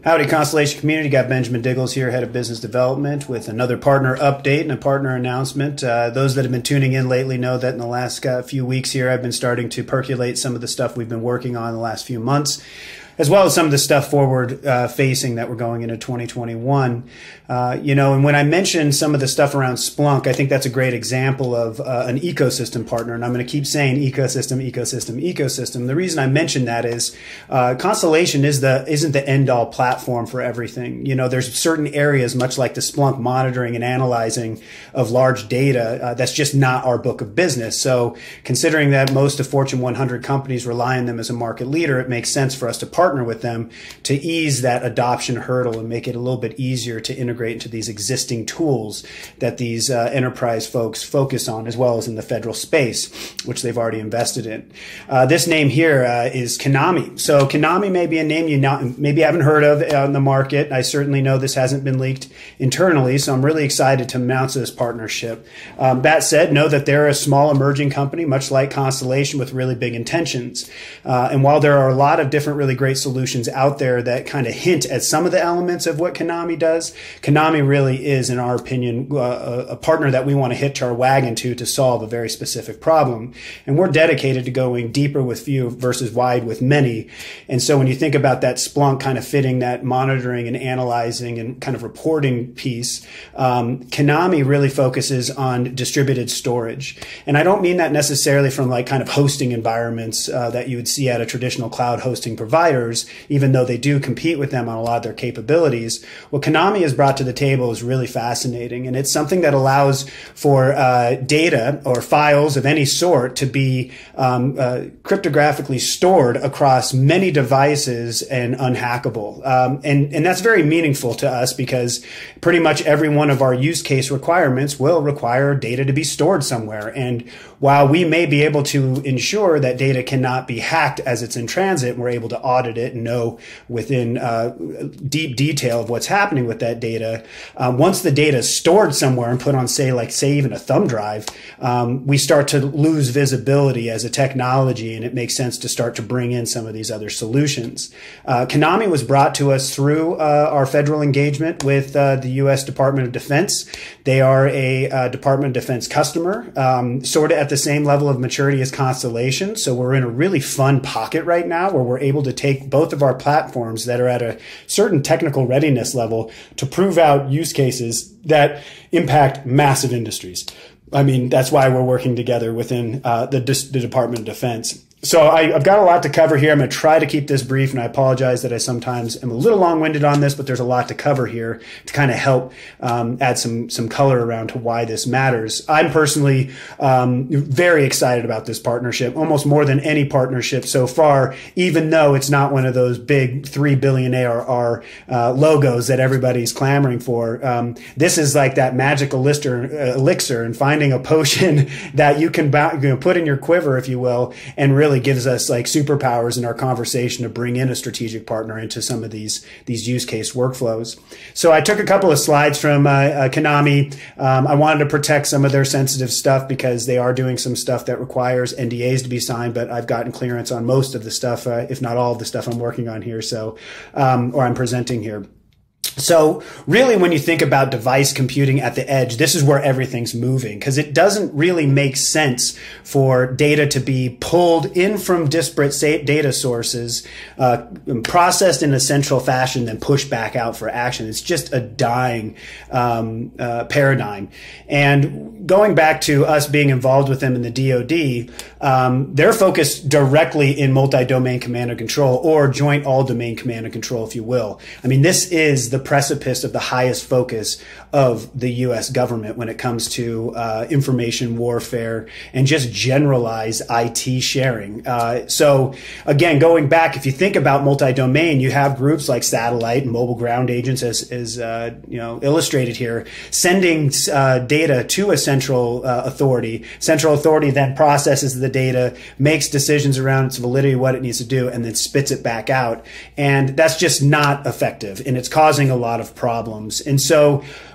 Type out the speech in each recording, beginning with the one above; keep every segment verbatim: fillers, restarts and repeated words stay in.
Howdy, Constellation community. Got Benjamin Diggles here, head of business development, with another partner update and a partner announcement. Uh, those that have been tuning in lately know that in the last uh, few weeks here, I've been starting to percolate some of the stuff we've been working on the last few months, as well as some of the stuff forward uh, facing that we're going into twenty twenty-one. Uh, you know, and when I mentioned some of the stuff around Splunk, I think that's a great example of uh, an ecosystem partner. And I'm going to keep saying ecosystem, ecosystem, ecosystem. The reason I mention that is uh, Constellation is the isn't the end all platform for everything. You know, there's certain areas, much like the Splunk monitoring and analyzing of large data, uh, that's just not our book of business. So considering that most of Fortune one hundred companies rely on them as a market leader, it makes sense for us to partner with them to ease that adoption hurdle and make it a little bit easier to integrate into these existing tools that these uh, enterprise folks focus on, as well as in the federal space, which they've already invested in. Uh, this name here uh, is Konami. So Konami may be a name you not, maybe haven't heard of on the market. I certainly know this hasn't been leaked internally, so I'm really excited to announce this partnership. Um, that said, know that they're a small emerging company, much like Constellation, with really big intentions. Uh, and while there are a lot of different really great solutions out there that kind of hint at some of the elements of what Konami does, Konami really is, in our opinion, uh, a partner that we want to hitch our wagon to to solve a very specific problem. And we're dedicated to going deeper with few versus wide with many. And so when you think about that Splunk kind of fitting that monitoring and analyzing and kind of reporting piece, um, Konami really focuses on distributed storage. And I don't mean that necessarily from like kind of hosting environments uh, that you would see at a traditional cloud hosting providers, even though they do compete with them on a lot of their capabilities. What Konami has brought to the table is really fascinating, and it's something that allows for uh, data or files of any sort to be um, uh, cryptographically stored across many devices and unhackable. Um, and, and that's very meaningful to us because pretty much every one of our use case requirements will require data to be stored somewhere. And while we may be able to ensure that data cannot be hacked as it's in transit, we're able to audit it and know within uh, deep detail of what's happening with that data. Um, once the data is stored somewhere and put on, say, like, say, even a thumb drive, um, we start to lose visibility as a technology, and it makes sense to start to bring in some of these other solutions. Uh, Konami was brought to us through uh, our federal engagement with uh, the U S Department of Defense. They are a uh, Department of Defense customer, um, sort of at the same level of maturity as Constellation. So we're in a really fun pocket right now where we're able to take both of our platforms that are at a certain technical readiness level to prove out use cases that impact massive industries. I mean, that's why we're working together within uh, the, the Department of Defense. So I, I've got a lot to cover here. I'm going to try to keep this brief, and I apologize that I sometimes am a little long-winded on this, but there's a lot to cover here to kind of help um, add some some color around to why this matters. I'm personally um, very excited about this partnership, almost more than any partnership so far, even though it's not one of those big three billion A R R uh, logos that everybody's clamoring for. Um, this is like that magical lister, uh, elixir and finding a potion that you can you know, put in your quiver, if you will, and really gives us like superpowers in our conversation to bring in a strategic partner into some of these these use case workflows. So I took a couple of slides from uh, uh, Konami. Um, I wanted to protect some of their sensitive stuff because they are doing some stuff that requires N D As to be signed, but I've gotten clearance on most of the stuff, uh, if not all of the stuff I'm working on here, so um, or I'm presenting here. So really, when you think about device computing at the edge, this is where everything's moving, because it doesn't really make sense for data to be pulled in from disparate data sources, uh, processed in a central fashion, then pushed back out for action. It's just a dying um, uh, paradigm. And going back to us being involved with them in the D O D, um, they're focused directly in multi-domain command and control, or joint all-domain command and control, if you will. I mean, this is the precipice of the highest focus of the U S government when it comes to uh, information warfare and just generalized I T sharing. Uh, so again, going back, if you think about multi-domain, you have groups like satellite and mobile ground agents, as, as uh, you know, illustrated here, sending uh, data to a central uh, authority. Central authority then processes the data, makes decisions around its validity, what it needs to do, and then spits it back out. And that's just not effective, and it's causing a lot of problems. And so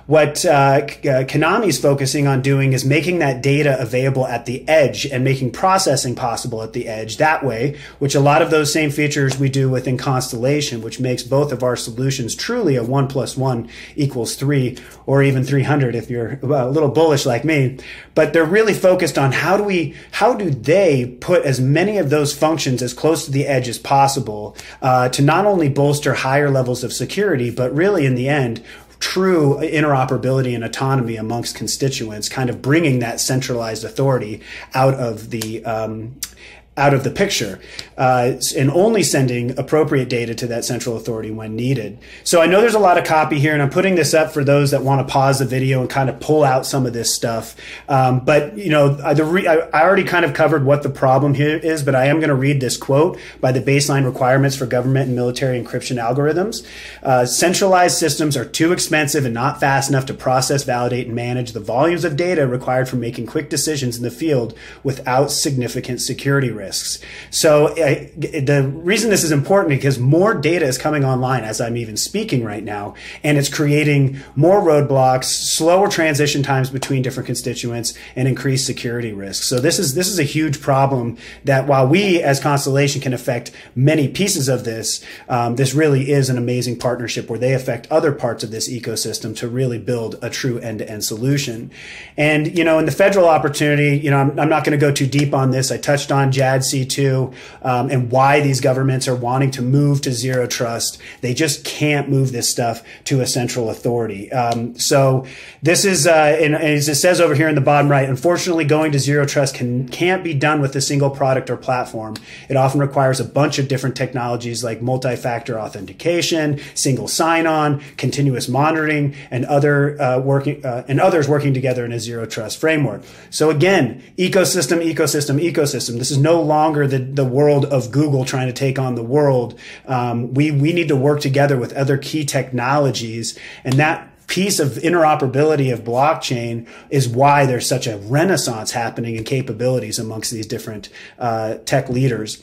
what uh, Konami is focusing on doing is making that data available at the edge and making processing possible at the edge that way, which a lot of those same features we do within Constellation, which makes both of our solutions truly a one plus one equals three, or even three hundred if you're a little bullish like me. But they're really focused on how do we, how do they put as many of those functions as close to the edge as possible uh, to not only bolster higher levels of security, but really in the end, true interoperability and autonomy amongst constituents, kind of bringing that centralized authority out of the um, out of the picture, uh, and only sending appropriate data to that central authority when needed. So I know there's a lot of copy here, and I'm putting this up for those that want to pause the video and kind of pull out some of this stuff. Um, but, you know, the re I, I already kind of covered what the problem here is, but I am going to read this quote by the Baseline Requirements for Government and Military Encryption Algorithms. Uh, centralized systems are too expensive and not fast enough to process, validate, and manage the volumes of data required for making quick decisions in the field without significant security risks. So uh, the reason this is important because more data is coming online as I'm even speaking right now, and it's creating more roadblocks, slower transition times between different constituents, and increased security risks. So this is this is a huge problem that while we as Constellation can affect many pieces of this, um, this really is an amazing partnership where they affect other parts of this ecosystem to really build a true end-to-end solution. And, you know, in the federal opportunity, you know, I'm, I'm not going to go too deep on this. I touched on J A D C two um, and why these governments are wanting to move to zero trust. They just can't move this stuff to a central authority. Um, so this is, uh, and, and as it says over here in the bottom right, unfortunately, going to zero trust can, can't be done with a single product or platform. It often requires a bunch of different technologies like multi-factor authentication, single sign-on, continuous monitoring, and other uh, working uh, and others working together in a zero trust framework. So again, ecosystem, ecosystem, ecosystem. This is no longer the, the world of Google trying to take on the world. Um, we, we need to work together with other key technologies, and that piece of interoperability of blockchain is why there's such a renaissance happening in capabilities amongst these different uh, tech leaders.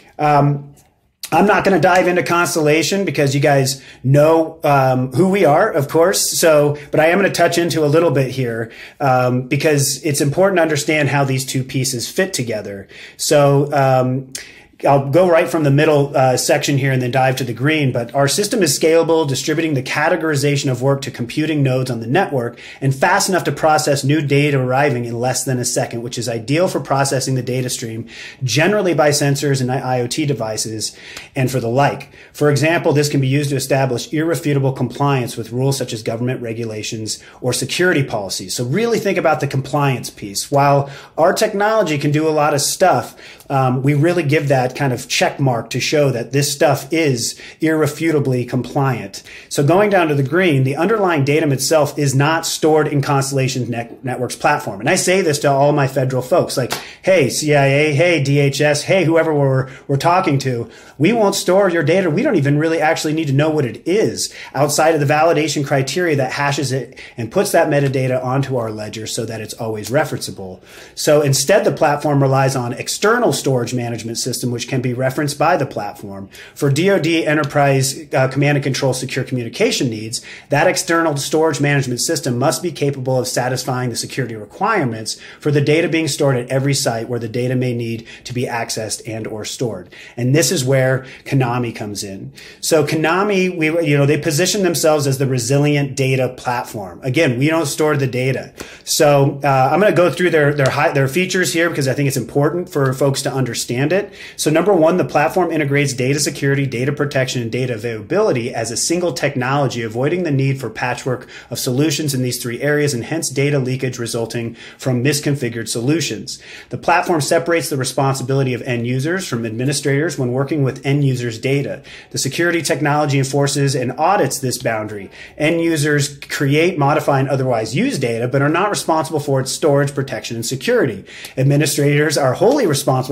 Um, I'm not going to dive into Constellation because you guys know um, who we are, of course. So, but I am going to touch into a little bit here um, because it's important to understand how these two pieces fit together. So, um, I'll go right from the middle uh, section here and then dive to the green, but our system is scalable, distributing the categorization of work to computing nodes on the network and fast enough to process new data arriving in less than a second, which is ideal for processing the data stream, generally by sensors and IoT devices and for the like. For example, this can be used to establish irrefutable compliance with rules such as government regulations or security policies. So really think about the compliance piece. While our technology can do a lot of stuff, um, we really give that kind of check mark to show that this stuff is irrefutably compliant. So going down to the green, the underlying datum itself is not stored in Constellation Net Network's platform. And I say this to all my federal folks, like, hey, C I A, hey, D H S, hey, whoever we're, we're talking to, we won't store your data. We don't even really actually need to know what it is outside of the validation criteria that hashes it and puts that metadata onto our ledger so that it's always referenceable. So instead, the platform relies on external storage management system, which can be referenced by the platform. For D O D enterprise uh, command and control secure communication needs, that external storage management system must be capable of satisfying the security requirements for the data being stored at every site where the data may need to be accessed and or stored. And this is where Konami comes in. So Konami, we, you know, they position themselves as the resilient data platform. Again, we don't store the data. So uh, I'm going to go through their, their, high, their features here because I think it's important for folks to understand it. So number one, the platform integrates data security, data protection, and data availability as a single technology, avoiding the need for patchwork of solutions in these three areas and hence data leakage resulting from misconfigured solutions. The platform separates the responsibility of end users from administrators when working with end users' data. The security technology enforces and audits this boundary. End users create, modify, and otherwise use data, but are not responsible for its storage, protection, and security. Administrators are wholly responsible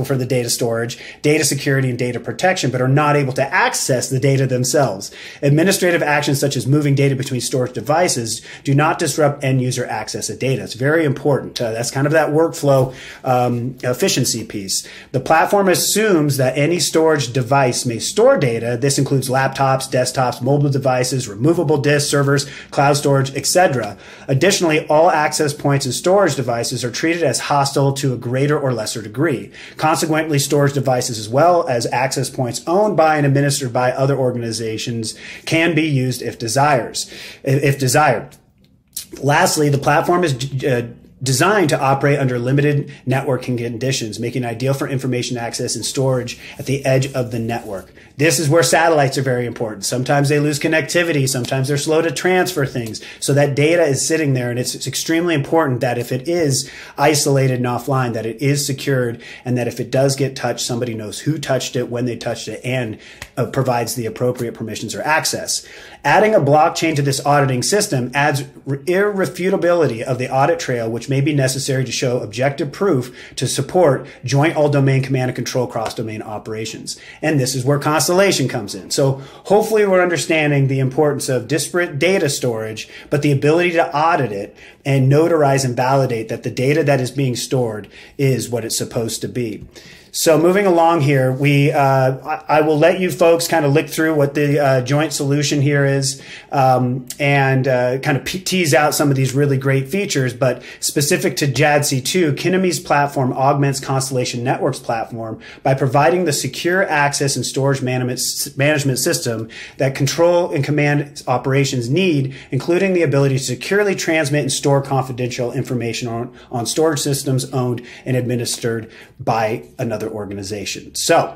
responsible for the data storage, data security, and data protection, but are not able to access the data themselves. Administrative actions such as moving data between storage devices do not disrupt end user access to data. It's very important. Uh, that's kind of that workflow um, efficiency piece. The platform assumes that any storage device may store data. This includes laptops, desktops, mobile devices, removable disk servers, cloud storage, et cetera. Additionally, all access points and storage devices are treated as hostile to a greater or lesser degree. Consequently, storage devices as well as access points owned by and administered by other organizations can be used if desires, if desired. Lastly, the platform is uh, designed to operate under limited networking conditions, making it ideal for information access and storage at the edge of the network. This is where satellites are very important. Sometimes they lose connectivity. Sometimes they're slow to transfer things. So that data is sitting there, and it's, it's extremely important that if it is isolated and offline, that it is secured, and that if it does get touched, somebody knows who touched it, when they touched it, and uh, provides the appropriate permissions or access. Adding a blockchain to this auditing system adds irrefutability of the audit trail, which may be necessary to show objective proof to support joint all-domain command and control cross-domain operations. And this is where Constellation comes in. So hopefully we're understanding the importance of disparate data storage, but the ability to audit it and notarize and validate that the data that is being stored is what it's supposed to be. So moving along here, we uh, I, I will let you folks kind of look through what the uh, joint solution here is um, and uh, kind of tease out some of these really great features. But specific to J A D C two, Kinemy's platform augments Constellation Networks platform by providing the secure access and storage management, management system that control and command operations need, including the ability to securely transmit and store confidential information on, on storage systems owned and administered by another organization. So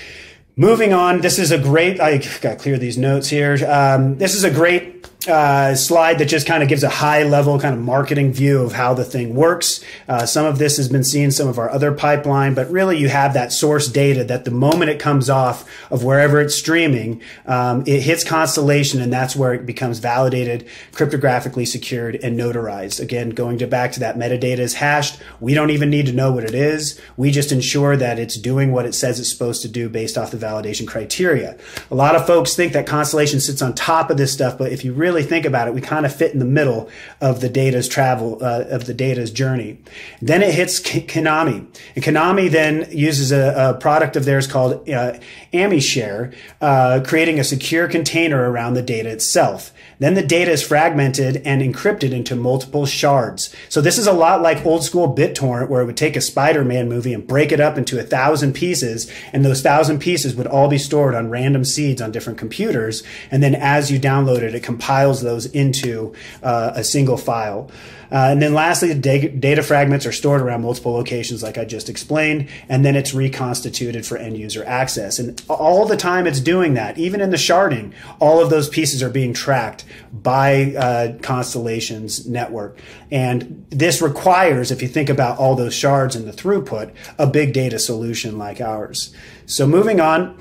moving on, this is a great, I got to clear these notes here. Um, this is a great uh, slide that just kind of gives a high level kind of marketing view of how the thing works. Uh, some of this has been seen in some of our other pipeline, but really you have that source data that the moment it comes off of wherever it's streaming, um, it hits Constellation, and that's where it becomes validated, cryptographically secured, and notarized. Again, going to back to that metadata is hashed. We don't even need to know what it is. We just ensure that it's doing what it says it's supposed to do based off the validation criteria. A lot of folks think that Constellation sits on top of this stuff, but if you really think about it, we kind of fit in the middle of the data's travel, uh, of the data's journey. Then it hits Kinami. And Kinami then uses a, a product of theirs called uh, AmiShare, uh, creating a secure container around the data itself. Then the data is fragmented and encrypted into multiple shards. So this is a lot like old school BitTorrent, where it would take a Spider-Man movie and break it up into a thousand pieces, and those thousand pieces would all be stored on random seeds on different computers. And then as you download it, it compiles those into uh, a single file. Uh, and then lastly, the da data fragments are stored around multiple locations, like I just explained, and then it's reconstituted for end user access. And all the time it's doing that, even in the sharding, all of those pieces are being tracked by uh, Constellation's network. And this requires, if you think about all those shards and the throughput, a big data solution like ours. So moving on.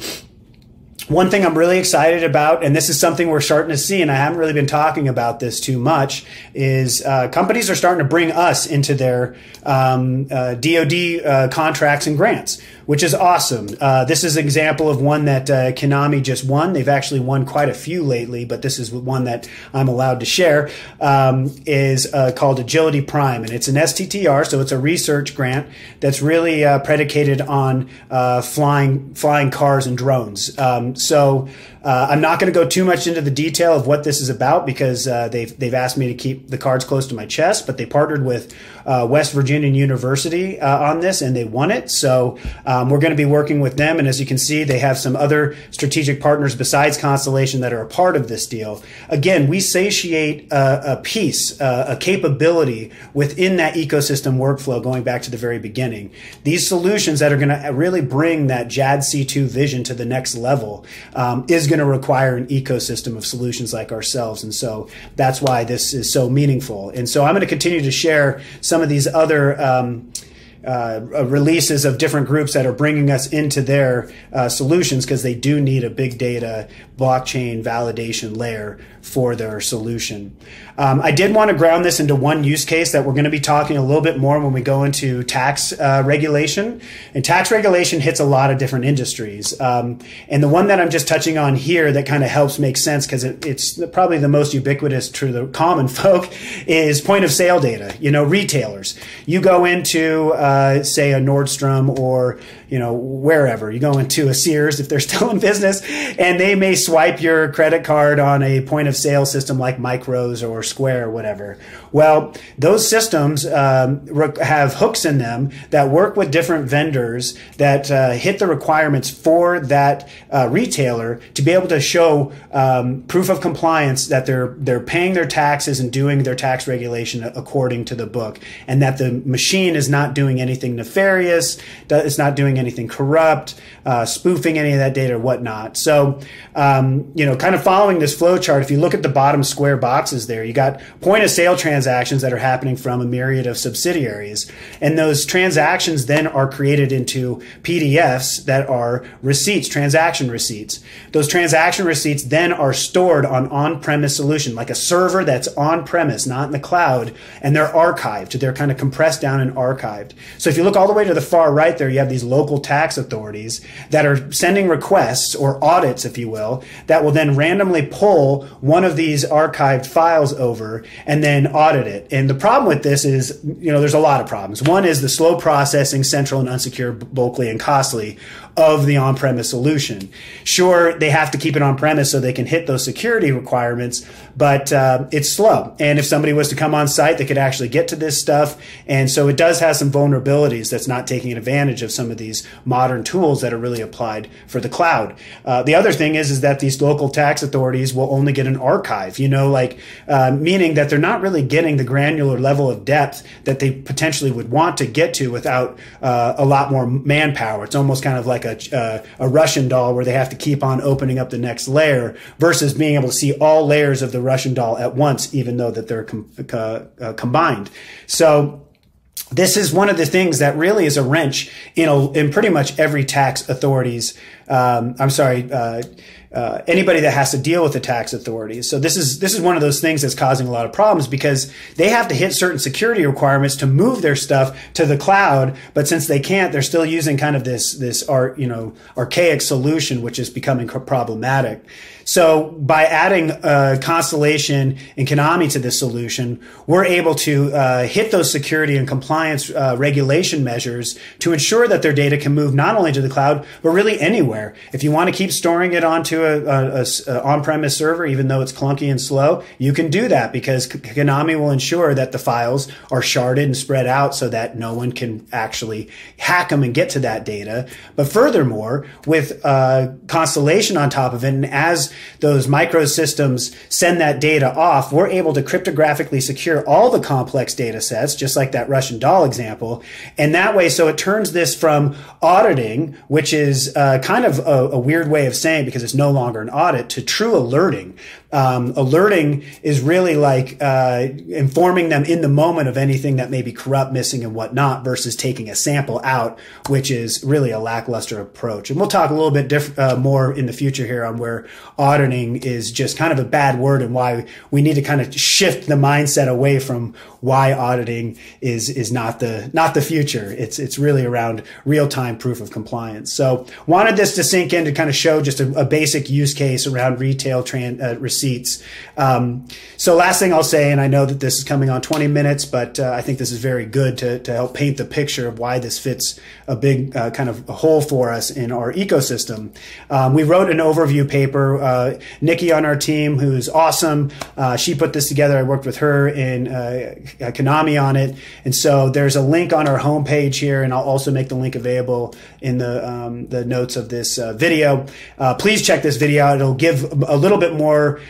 One thing I'm really excited about, and this is something we're starting to see, and I haven't really been talking about this too much, is uh, companies are starting to bring us into their um, uh, D O D uh, contracts and grants, which is awesome. Uh, this is an example of one that uh, Kinami just won. They've actually won quite a few lately, but this is one that I'm allowed to share, um, is uh, called Agility Prime. And it's an S T T R, so it's a research grant that's really uh, predicated on uh, flying, flying cars and drones. Um, so uh, I'm not going to go too much into the detail of what this is about, because uh, they've, they've asked me to keep the cards close to my chest, but they partnered with uh, West Virginia University uh, on this, and they won it. So um, we're going to be working with them. And as you can see, they have some other strategic partners besides Constellation that are a part of this deal. Again, we satiate a, a piece, uh, a capability within that ecosystem workflow going back to the very beginning. These solutions that are going to really bring that J A D C two vision to the next level um, is going to require an ecosystem of solutions like ourselves. And so that's why this is so meaningful. And so I'm going to continue to share some of these other um, uh, releases of different groups that are bringing us into their uh, solutions, because they do need a big data blockchain validation layer for their solution. Um, I did want to ground this into one use case that we're going to be talking a little bit more when we go into tax uh, regulation. And tax regulation hits a lot of different industries. Um, and the one that I'm just touching on here that kind of helps make sense, because it, it's probably the most ubiquitous to the common folk, is point of sale data. You know, retailers. You go into, uh, say, a Nordstrom or, you know, wherever. You go into a Sears if they're still in business, and they may swipe your credit card on a point of sale system like Micros or Square or whatever. Well, those systems um, have hooks in them that work with different vendors that uh, hit the requirements for that uh, retailer to be able to show um, proof of compliance that they're they're paying their taxes and doing their tax regulation according to the book, and that the machine is not doing anything nefarious, it's not doing anything corrupt, uh, spoofing any of that data or whatnot. So, um, you know, kind of following this flow chart, if you look at the bottom square boxes there, you got point of sale transactions that are happening from a myriad of subsidiaries. And those transactions then are created into P D Fs that are receipts, transaction receipts. Those transaction receipts then are stored on on-premise solution, like a server that's on-premise, not in the cloud, and they're archived. They're kind of compressed down and archived. So if you look all the way to the far right there, you have these local tax authorities that are sending requests, or audits, if you will, that will then randomly pull one of these archived files over and then audit it. And the problem with this is, you know, there's a lot of problems. One is the slow processing, central and unsecured, bulky and costly of the on-premise solution. Sure, they have to keep it on-premise so they can hit those security requirements, but uh, it's slow. And if somebody was to come on site, they could actually get to this stuff. And so it does have some vulnerabilities that's not taking advantage of some of these modern tools that are really applied for the cloud. Uh, the other thing is, is that these local tax authorities will only get an archive, you know, like uh, meaning that they're not really getting the granular level of depth that they potentially would want to get to without uh, a lot more manpower. It's almost kind of like a, uh, a Russian doll where they have to keep on opening up the next layer versus being able to see all layers of the Russian doll at once, even though that they're com- uh, uh, combined. So this is one of the things that really is a wrench in, a, in pretty much every tax authority's, um, I'm sorry, uh, Uh, anybody that has to deal with the tax authorities. So this is this is one of those things that's causing a lot of problems, because they have to hit certain security requirements to move their stuff to the cloud, but since they can't, they're still using kind of this this art, you know, archaic solution, which is becoming problematic. So by adding uh, Constellation and Konami to this solution, we're able to uh, hit those security and compliance uh, regulation measures to ensure that their data can move not only to the cloud, but really anywhere. If you want to keep storing it onto a, a, a, a on-premise server, even though it's clunky and slow, you can do that, because Konami will ensure that the files are sharded and spread out so that no one can actually hack them and get to that data. But furthermore, with uh, Constellation on top of it, and as those microsystems send that data off, we're able to cryptographically secure all the complex data sets, just like that Russian doll example. And that way, so it turns this from auditing, which is uh, kind of a, a weird way of saying, because it's no longer an audit, to true alerting. Um, alerting is really like uh, informing them in the moment of anything that may be corrupt, missing, and whatnot, versus taking a sample out, which is really a lackluster approach. And we'll talk a little bit diff- uh, more in the future here on where auditing is just kind of a bad word, and why we need to kind of shift the mindset away from why auditing is is not the not the future. It's it's really around real-time proof of compliance. So wanted this to sink in to kind of show just a, a basic use case around retail tran- uh, receipts. Um, so last thing I'll say, and I know that this is coming on twenty minutes, but uh, I think this is very good to, to help paint the picture of why this fits a big uh, kind of hole for us in our ecosystem. Um, we wrote an overview paper. Uh, Nikki on our team, who's awesome, uh, she put this together. I worked with her in uh, Konami on it. And so there's a link on our homepage here, and I'll also make the link available in the um, the notes of this uh, video. Uh, please check this video out. It'll give a little bit more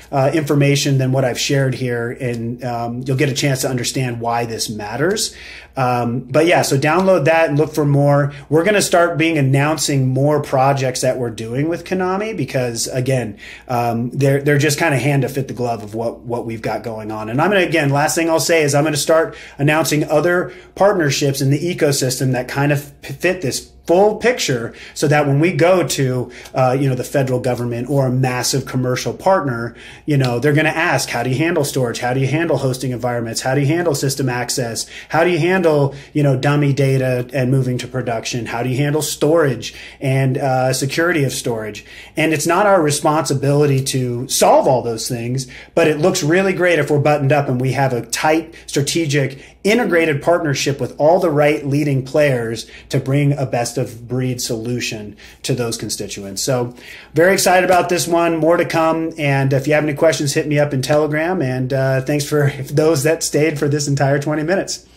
uh, information than what I've shared here, and um, you'll get a chance to understand why this matters. Um, but yeah, so download that and look for more. We're going to start being announcing more projects that we're doing with Konami because, again, um, they're they're just kind of hand to fit the glove of what what we've got going on. And I'm going to, again, last thing I'll say is I'm going to start announcing other partnerships in the ecosystem that kind of fit this full picture, so that when we go to, uh, you know, the federal government or a massive commercial partner, you know, they're going to ask, how do you handle storage? How do you handle hosting environments? How do you handle system access? How do you handle, you know, dummy data and moving to production? How do you handle storage and uh, security of storage? And it's not our responsibility to solve all those things, but it looks really great if we're buttoned up and we have a tight, strategic, integrated partnership with all the right leading players to bring a best of breed solution to those constituents. So very excited about this one, more to come. And if you have any questions, hit me up in Telegram. And uh, thanks for those that stayed for this entire twenty minutes.